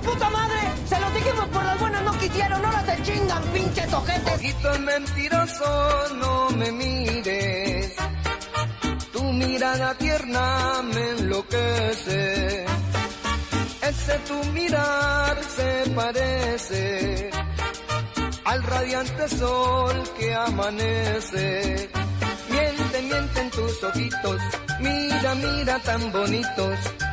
puta madre! Se los dijimos por las buenas, no quisieron, ahora se chingan, pinches ojetes. Ojito mentiroso, no me mires. Tu mirada tierna me enloquece. Ese tu mirar se parece al radiante sol que amanece. Miente, miente en tus ojitos, mira, mira tan bonitos.